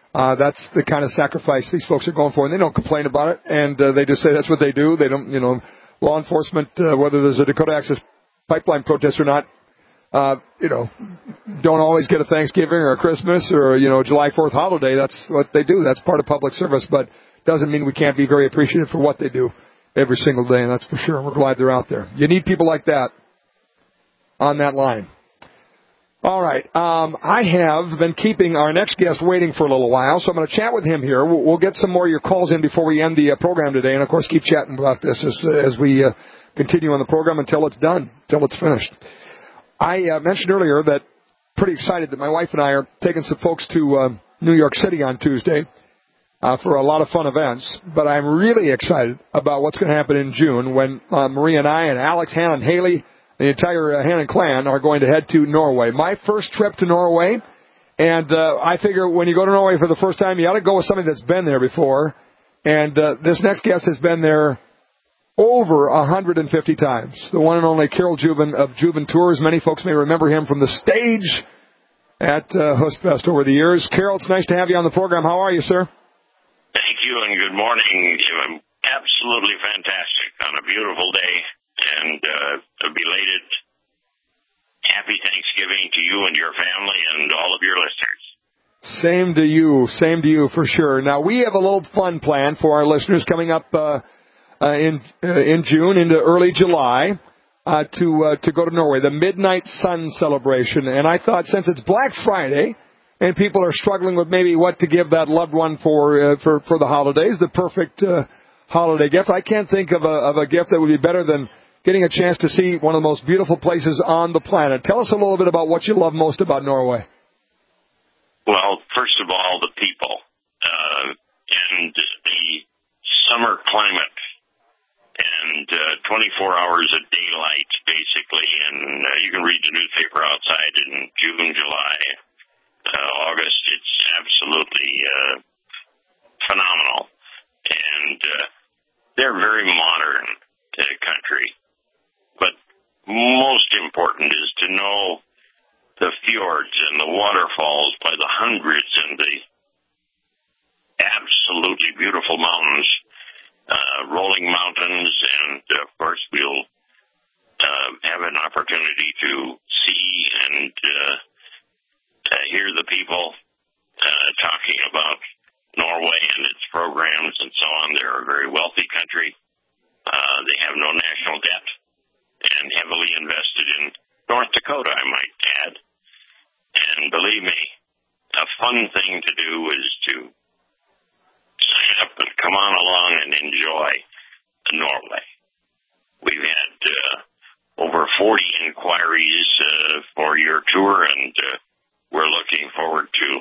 Uh, that's the kind of sacrifice these folks are going for, and they don't complain about it, and uh, they just say that's what they do. They don't, you know, law enforcement, uh, whether there's a Dakota Access Pipeline protest or not, uh, you know, don't always get a Thanksgiving or a Christmas or, you know, July fourth holiday. That's what they do. That's part of public service, but doesn't mean we can't be very appreciative for what they do every single day, and that's for sure. We're glad they're out there. You need people like that on that line. All right. Um, I have been keeping our next guest waiting for a little while, so I'm going to chat with him here. We'll, we'll get some more of your calls in before we end the uh, program today, and, of course, keep chatting about this as, as we uh, continue on the program until it's done, until it's finished. I uh, mentioned earlier that pretty excited that my wife and I are taking some folks to uh, New York City on Tuesday uh, for a lot of fun events, but I'm really excited about what's going to happen in June when uh, Marie and I and Alex, Hannah, and Haley, the entire uh, Hannon clan, are going to head to Norway. My first trip to Norway, and uh, I figure when you go to Norway for the first time, you ought to go with somebody that's been there before. And uh, this next guest has been there over one hundred fifty times. The one and only Carol Juven of Juven Tours. Many folks may remember him from the stage at uh, Hustfest over the years. Carol, it's nice to have you on the program. How are you, sir? Thank you, and good morning. I'm absolutely fantastic on a beautiful day. And uh, a belated happy Thanksgiving to you and your family and all of your listeners. Same to you. Same to you for sure. Now, we have a little fun plan for our listeners coming up uh, uh, in uh, in June into early July uh, to uh, to go to Norway, the Midnight Sun celebration. And I thought since it's Black Friday and people are struggling with maybe what to give that loved one for uh, for, for the holidays, the perfect uh, holiday gift, I can't think of a, of a gift that would be better than getting a chance to see one of the most beautiful places on the planet. Tell us a little bit about what you love most about Norway. Well, first of all, the people uh, and the summer climate and uh, twenty-four hours of daylight, basically. And uh, you can read the newspaper outside in June, July, uh, August. It's absolutely uh, phenomenal. And uh, they're very modern uh, country. But most important is to know the fjords and the waterfalls by the hundreds and the absolutely beautiful mountains, uh, rolling mountains, and of course we'll uh, have an opportunity to see and uh, uh, hear the people uh, talking about Norway and its programs and so on. They're a very wealthy country. Uh, they have no national debt and heavily invested in North Dakota, I might add. And believe me, a fun thing to do is to sign up and come on along and enjoy Norway. We've had uh, over forty inquiries uh, for your tour, and uh, we're looking forward to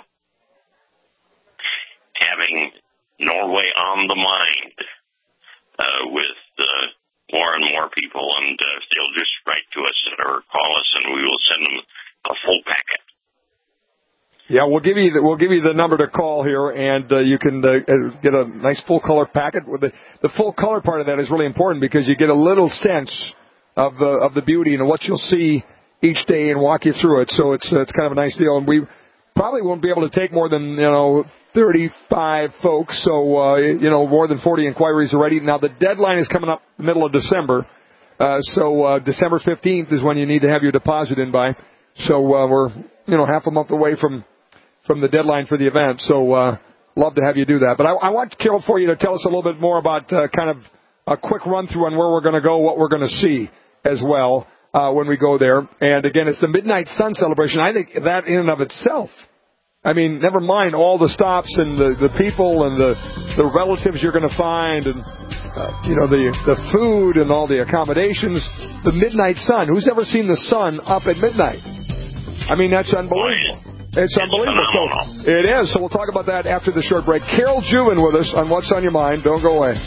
having Norway on the mind uh, with uh, more and more people, and uh, they'll just write to us or call us, and we will send them a full packet. Yeah, we'll give you the, we'll give you the number to call here, and uh, you can uh, get a nice full color packet. With the the full color part of that is really important because you get a little sense of the of the beauty and what you'll see each day and walk you through it. So it's uh, it's kind of a nice deal, and we probably won't be able to take more than you know thirty-five folks. So uh, you know more than forty inquiries already. Now the deadline is coming up the middle of December, uh, so uh, December fifteenth is when you need to have your deposit in by. So uh, we're you know half a month away from. from the deadline for the event, so uh, love to have you do that. But I, I want, Carol, for you to tell us a little bit more about uh, kind of a quick run-through on where we're going to go, what we're going to see as well uh, when we go there. And, again, it's the Midnight Sun celebration. I think that in and of itself, I mean, never mind all the stops and the, the people and the, the relatives you're going to find and, uh, you know, the, the food and all the accommodations. The Midnight Sun. Who's ever seen the sun up at midnight? I mean, that's unbelievable. It's unbelievable. So it is. So we'll talk about that after the short break. Carol Juven with us on What's on Your Mind. Don't go away.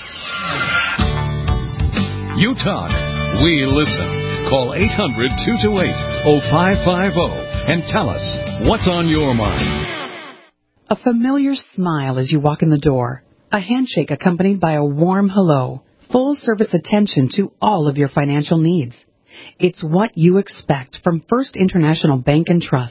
You talk. We listen. Call eight hundred, two two eight, oh five five oh and tell us what's on your mind. A familiar smile as you walk in the door. A handshake accompanied by a warm hello. Full service attention to all of your financial needs. It's what you expect from First International Bank and Trust.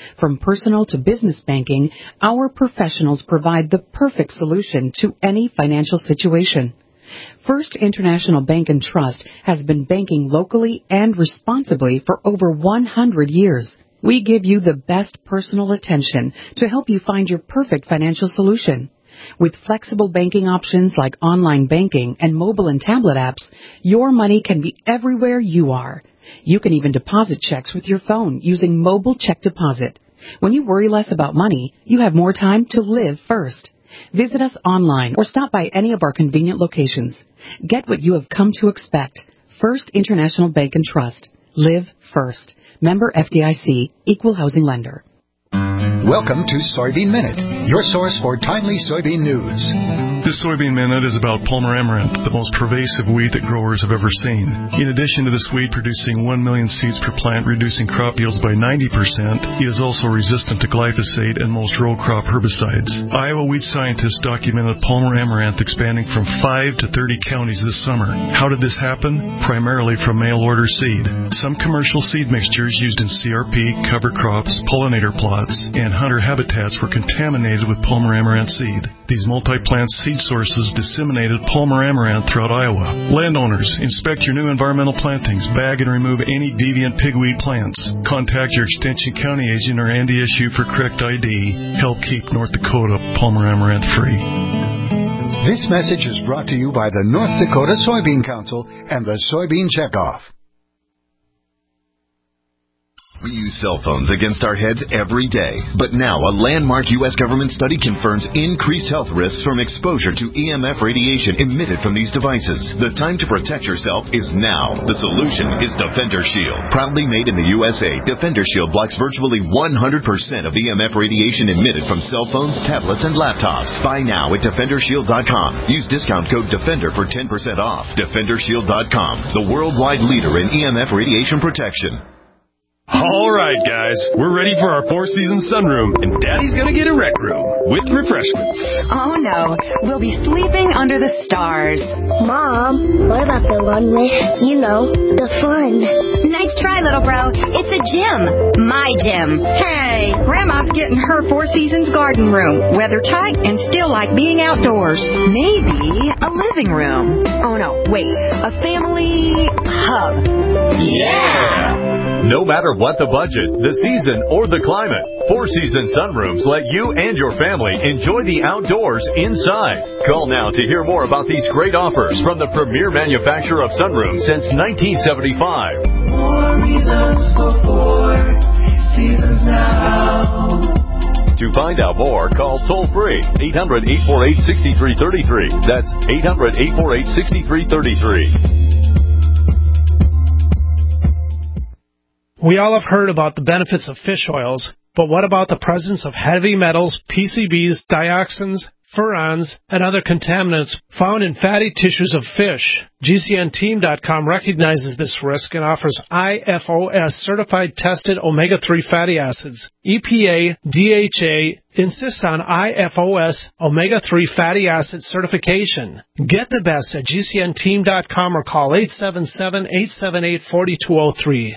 From personal to business banking, our professionals provide the perfect solution to any financial situation. First International Bank and Trust has been banking locally and responsibly for over one hundred years. We give you the best personal attention to help you find your perfect financial solution. With flexible banking options like online banking and mobile and tablet apps, your money can be everywhere you are. You can even deposit checks with your phone using mobile check deposit. When you worry less about money, you have more time to live first. Visit us online or stop by any of our convenient locations. Get what you have come to expect. First International Bank and Trust. Live first. Member F D I C, Equal Housing Lender. Welcome to Soybean Minute, your source for timely soybean news. This Soybean Minute is about Palmer amaranth, the most pervasive weed that growers have ever seen. In addition to this weed producing one million seeds per plant, reducing crop yields by ninety percent, he is also resistant to glyphosate and most row crop herbicides. Iowa weed scientists documented Palmer amaranth expanding from five to thirty counties this summer. How did this happen? Primarily from mail-order seed. Some commercial seed mixtures used in C R P, cover crops, pollinator plots, and hunter habitats were contaminated with Palmer amaranth seed. These multi-plant seed sources disseminated Palmer amaranth throughout Iowa. Landowners, inspect your new environmental plantings, bag and remove any deviant pigweed plants. Contact your Extension County agent or N D S U for correct I D. Help keep North Dakota Palmer amaranth free. This message is brought to you by the North Dakota Soybean Council and the Soybean Checkoff. We use cell phones against our heads every day. But now a landmark U S government study confirms increased health risks from exposure to E M F radiation emitted from these devices. The time to protect yourself is now. The solution is Defender Shield. Proudly made in the U S A, Defender Shield blocks virtually one hundred percent of E M F radiation emitted from cell phones, tablets, and laptops. Buy now at Defender Shield dot com. Use discount code DEFENDER for ten percent off. Defender Shield dot com, the worldwide leader in E M F radiation protection. All right, guys, we're ready for our four-season sunroom, and Daddy's gonna get a rec room with refreshments. Oh, no. We'll be sleeping under the stars. Mom, what about the one with, you know, the fun? Nice try, little bro. It's a gym. My gym. Hey, Grandma's getting her Four Seasons garden room. Weather tight and still like being outdoors. Maybe a living room. Oh, no, wait. A family hub. Yeah! No matter what the budget, the season, or the climate, Four Seasons Sunrooms let you and your family enjoy the outdoors inside. Call now to hear more about these great offers from the premier manufacturer of sunrooms since nineteen seventy-five. More reasons for Four Seasons now. To find out more, call toll-free eight hundred, eight four eight, six three three three. That's eight hundred, eight four eight, six three three three. We all have heard about the benefits of fish oils, but what about the presence of heavy metals, P C Bs, dioxins, furans, and other contaminants found in fatty tissues of fish? G C N team dot com recognizes this risk and offers I F O S certified tested omega three fatty acids. E P A, D H A insist on I F O S omega three fatty acid certification. Get the best at G C N team dot com or call eight seven seven, eight seven eight, four two zero three.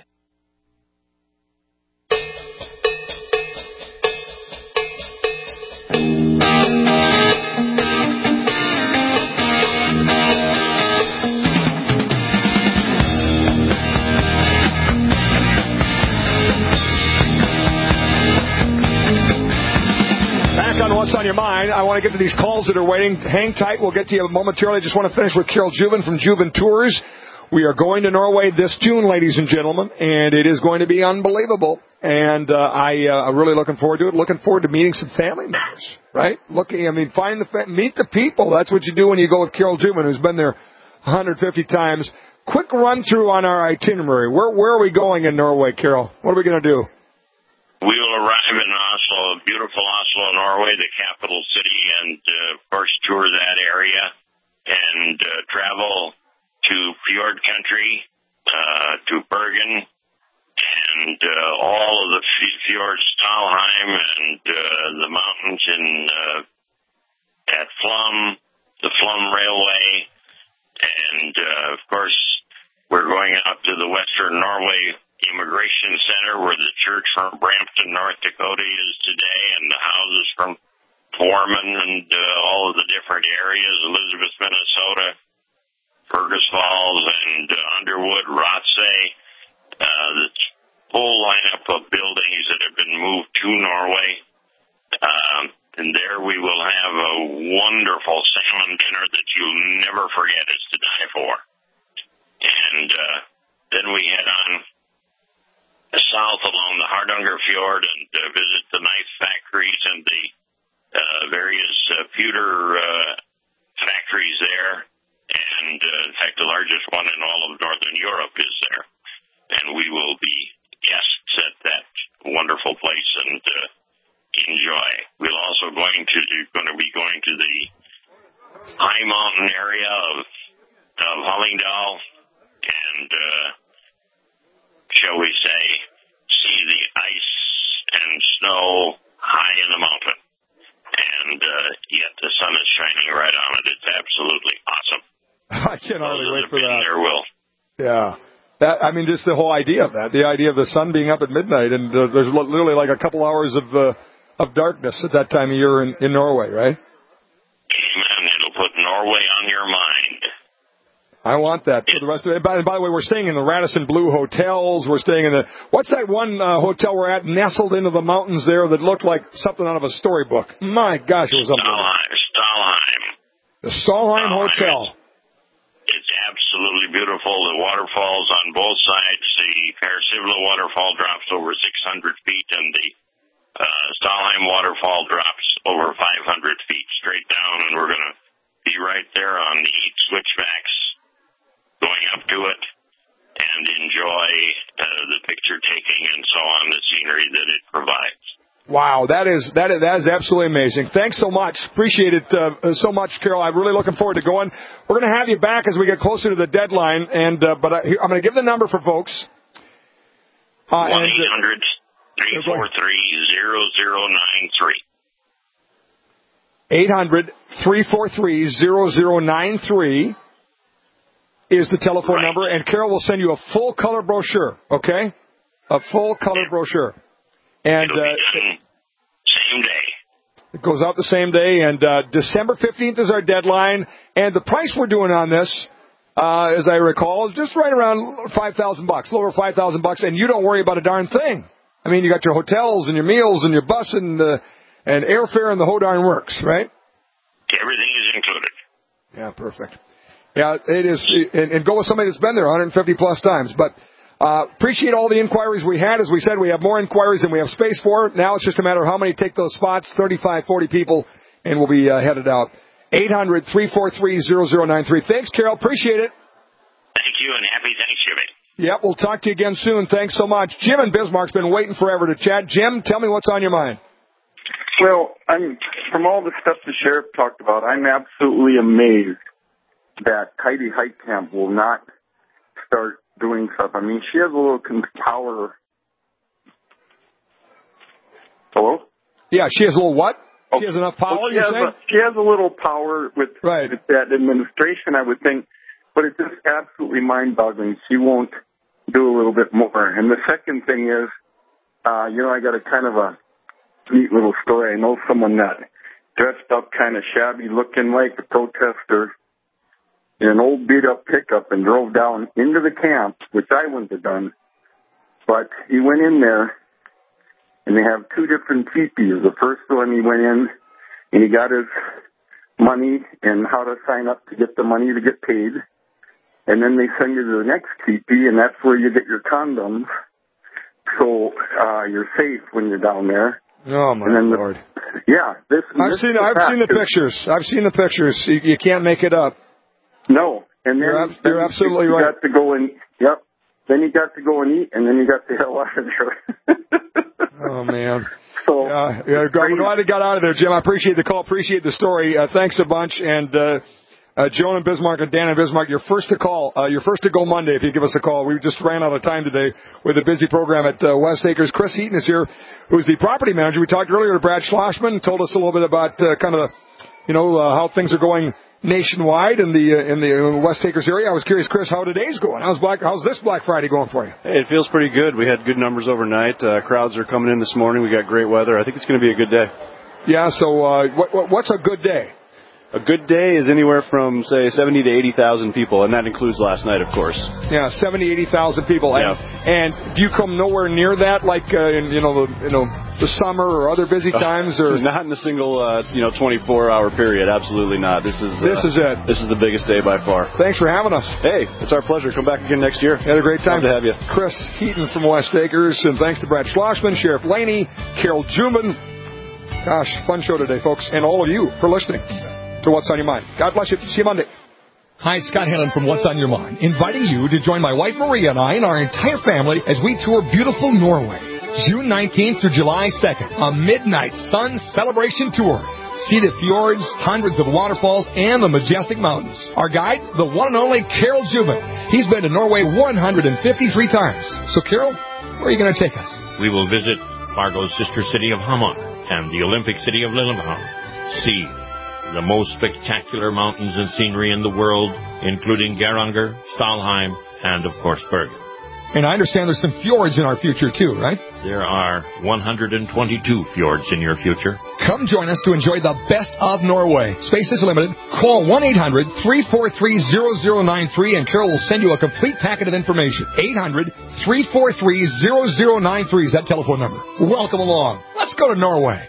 What's on your mind? I want to get to these calls that are waiting. Hang tight. We'll get to you momentarily. Just want to finish with Carol Juven from Juven Tours. We are going to Norway this June, ladies and gentlemen, and it is going to be unbelievable. And uh, I, uh, I'm really looking forward to it. Looking forward to meeting some family members, right? Looking, I mean, find the fa- meet the people. That's what you do when you go with Carol Juven, who's been there one hundred fifty times. Quick run through on our itinerary. Where where are we going in Norway, Carol? What are we going to do? We will arrive in Oslo, beautiful Oslo, Norway, the capital city, and uh, of course tour that area and uh, travel to fjord country, uh, to Bergen, and uh, all of the f- fjords, Talheim, and uh, the mountains in uh, at Flum, the Flum Railway, and uh, of course we're going out to the western Norway, immigration center where the church from Brampton, North Dakota is today, and the houses from Foreman and uh, all of the different areas, Elizabeth, Minnesota, Fergus Falls, and uh, Underwood, Rothsay, uh, the full lineup of buildings that have been moved to Norway. Um, and there we will have a wonderful salmon dinner that you'll never forget. It's to die for. And uh, then we head on south along the Hardanger Fjord and uh, visit the knife factories and the uh, various uh, pewter uh, factories there. And, uh, in fact, the largest one in all of Northern Europe is there. And we will be guests at that wonderful place and uh, enjoy. We're also going to going to be going to the high mountain area of, of Hallingdal and, uh, shall we say, see the ice and snow high in the mountain. And uh, yet the sun is shining right on it. It's absolutely awesome. I can hardly wait for that. There will. Yeah. That, I mean, just the whole idea of that, the idea of the sun being up at midnight, and uh, there's literally like a couple hours of uh, of darkness at that time of year in, in Norway, right? Amen. It'll put Norway on your mind. I want that for the rest of it. By, by the way, we're staying in the Radisson Blue hotels. We're staying in the, what's that one uh, hotel we're at, nestled into the mountains there that looked like something out of a storybook? My gosh, it was unbelievable. Stahlheim. The Stahlheim Hotel. It's absolutely beautiful. The waterfalls on both sides. The Persivla waterfall drops over six hundred feet, and the uh, Stahlheim waterfall drops over five hundred feet straight down, and we're going to be right there on the switchbacks going up to it and enjoy uh, the picture taking and so on, the scenery that it provides. Wow, that is that is, that is absolutely amazing. Thanks so much. Appreciate it uh, so much, Carol. I'm really looking forward to going. We're going to have you back as we get closer to the deadline, and uh, but I, I'm going to give the number for folks. one eight hundred, three four three, zero zero nine three. eight hundred, three four three, zero zero nine three is the telephone right. number, and Carol will send you a full color brochure, okay? A full color yeah. brochure. And It'll be uh, done same day. It goes out the same day, and uh, December fifteenth is our deadline. And the price we're doing on this, uh, as I recall, is just right around five thousand bucks, a little over five thousand bucks, and you don't worry about a darn thing. I mean, you got your hotels and your meals and your bus and uh, and airfare and the whole darn works, right? Everything is included. Yeah, perfect. Yeah, it is, and, and go with somebody that's been there one hundred fifty plus times, but. Uh, appreciate all the inquiries we had. As we said, we have more inquiries than we have space for. Now it's just a matter of how many take those spots, thirty-five, forty people, and we'll be uh, headed out. eight hundred, three four three, zero zero nine three. Thanks, Carol. Appreciate it. Thank you, and happy Thanksgiving. Yep, we'll talk to you again soon. Thanks so much. Jim in Bismarck's been waiting forever to chat. Jim, tell me what's on your mind. Well, I'm from all the stuff the sheriff talked about, I'm absolutely amazed that Heidi Heitkamp will not start doing stuff. I mean, she has a little power. Hello? Yeah, she has a little what? Oh, she has enough power, well, she you're has saying? A, she has a little power with, right. with that administration, I would think, but it's just absolutely mind-boggling. She won't do a little bit more. And the second thing is, uh, you know, I got a kind of a neat little story. I know someone that dressed up kind of shabby looking like a protester in an old beat-up pickup and drove down into the camp, which I wouldn't have done. But he went in there, and they have two different teepees. The first one he went in, and he got his money and how to sign up to get the money to get paid. And then they send you to the next teepee, and that's where you get your condoms. So uh, you're safe when you're down there. Oh, my and then the, Lord. Yeah. This, I've this seen I've seen the pictures. I've seen the pictures. You, you can't make it up. No, and then you're, ab- you're then absolutely you right. got to go and yep. Then you got to go and eat, and then you got the hell out of there. Oh man. So yeah, yeah, I'm glad you got out of there, Jim. I appreciate the call. Appreciate the story. Uh, thanks a bunch. And uh, uh, Joan and Bismarck and Dan and Bismarck, you're first to call. Uh, you're first to go Monday if you give us a call. We just ran out of time today with a busy program at uh, West Acres. Chris Heaton is here, who's the property manager. We talked earlier to Brad Schlossman, told us a little bit about uh, kind of the, you know, uh, how things are going nationwide in the uh, in the West Acres area. I was curious, Chris, how today's going? How's Black? How's this Black Friday going for you? Hey, it feels pretty good. We had good numbers overnight. Uh, crowds are coming in this morning. We got great weather. I think it's going to be a good day. Yeah. So, uh, what, what, what's a good day? A good day is anywhere from, say, seventy to eighty thousand people, and that includes last night, of course. Yeah, seventy, eighty thousand people. Yeah. And, and do you come nowhere near that, like uh, in you know the you know the summer or other busy times, or not in a single uh, you know twenty-four hour period? Absolutely not. This is uh, this is it. This is the biggest day by far. Thanks for having us. Hey, it's our pleasure. Come back again next year. Had a great time Love to have you. Chris Heaton from West Acres, and thanks to Brad Schlossman, Sheriff Laney, Carol Jubin. Gosh, fun show today, folks, and all of you for listening to What's on Your Mind. God bless you. See you Monday. Hi, Scott Hannon from What's on Your Mind, inviting you to join my wife Maria and I and our entire family as we tour beautiful Norway. June nineteenth through July second, a midnight sun celebration tour. See the fjords, hundreds of waterfalls, and the majestic mountains. Our guide, the one and only Carol Jubin. He's been to Norway one hundred fifty-three times. So, Carol, where are you going to take us? We will visit Fargo's sister city of Hamar and the Olympic city of Lillehammer. See the most spectacular mountains and scenery in the world, including Geiranger, Stalheim, and, of course, Bergen. And I understand there's some fjords in our future, too, right? There are one hundred twenty-two fjords in your future. Come join us to enjoy the best of Norway. Space is limited. Call one eight hundred three four three zero zero nine three, and Carol will send you a complete packet of information. eight hundred three four three zero zero nine three is that telephone number. Welcome along. Let's go to Norway.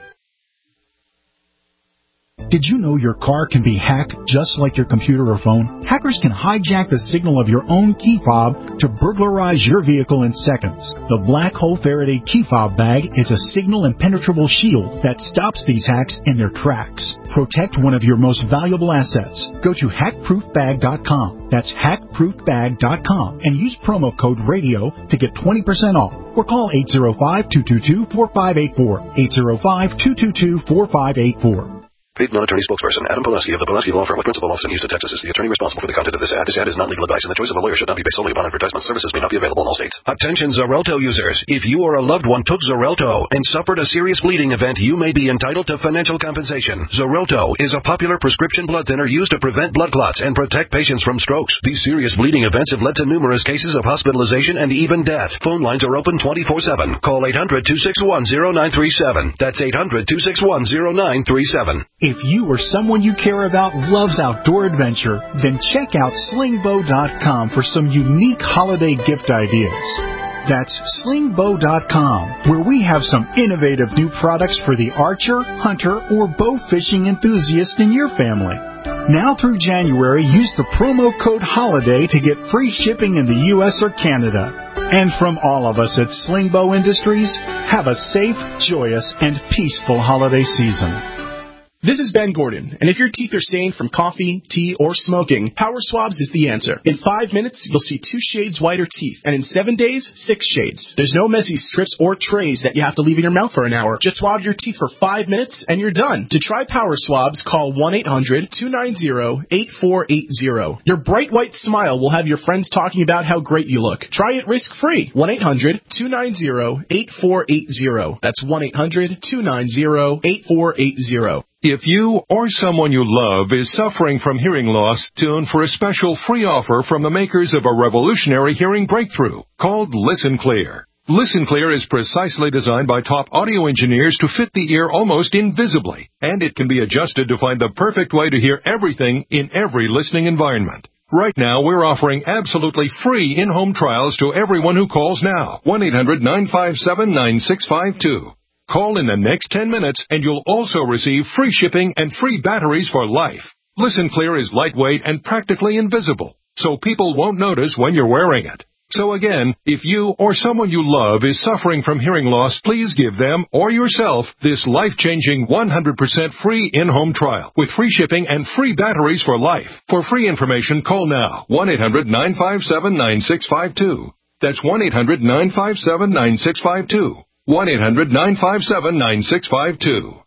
Did you know your car can be hacked just like your computer or phone? Hackers can hijack the signal of your own key fob to burglarize your vehicle in seconds. The Black Hole Faraday key fob bag is a signal impenetrable shield that stops these hacks in their tracks. Protect one of your most valuable assets. Go to hack proof bag dot com. That's hack proof bag dot com and use promo code RADIO to get twenty percent off. Or call eight zero five, two two two, four five eight four. eight zero five, two two two, four five eight four. Paid non-attorney spokesperson Adam Pulaski of the Pulaski Law Firm with principal office in Houston, Texas is the attorney responsible for the content of this ad. This ad is not legal advice, and the choice of a lawyer should not be based solely upon advertisement. Services may not be available in all states. Attention Xarelto users. If you or a loved one took Xarelto and suffered a serious bleeding event, you may be entitled to financial compensation. Xarelto is a popular prescription blood thinner used to prevent blood clots and protect patients from strokes. These serious bleeding events have led to numerous cases of hospitalization and even death. Phone lines are open twenty-four seven. Call eight hundred two six one zero nine three seven. That's eight hundred two six one zero nine three seven. If you or someone you care about loves outdoor adventure, then check out sling bow dot com for some unique holiday gift ideas. That's sling bow dot com, where we have some innovative new products for the archer, hunter, or bow fishing enthusiast in your family. Now through January, use the promo code HOLIDAY to get free shipping in the U S or Canada. And from all of us at Sling Bow Industries, have a safe, joyous, and peaceful holiday season. This is Ben Gordon, and if your teeth are stained from coffee, tea, or smoking, Power Swabs is the answer. In five minutes, you'll see two shades whiter teeth, and in seven days, six shades. There's no messy strips or trays that you have to leave in your mouth for an hour. Just swab your teeth for five minutes, and you're done. To try Power Swabs, call one eight hundred two nine zero eight four eight zero. Your bright white smile will have your friends talking about how great you look. Try it risk-free. one eight hundred two nine zero eight four eight zero. That's one eight hundred two nine zero eight four eight zero. If you or someone you love is suffering from hearing loss, tune for a special free offer from the makers of a revolutionary hearing breakthrough called Listen Clear. Listen Clear is precisely designed by top audio engineers to fit the ear almost invisibly, and it can be adjusted to find the perfect way to hear everything in every listening environment. Right now, we're offering absolutely free in-home trials to everyone who calls now. one eight hundred nine five seven nine six five two. Call in the next ten minutes, and you'll also receive free shipping and free batteries for life. Listen Clear is lightweight and practically invisible, so people won't notice when you're wearing it. So again, if you or someone you love is suffering from hearing loss, please give them or yourself this life-changing one hundred percent free in-home trial with free shipping and free batteries for life. For free information, call now, one eight hundred nine five seven nine six five two. That's one eight hundred nine five seven nine six five two. one eight hundred nine five seven nine six five two.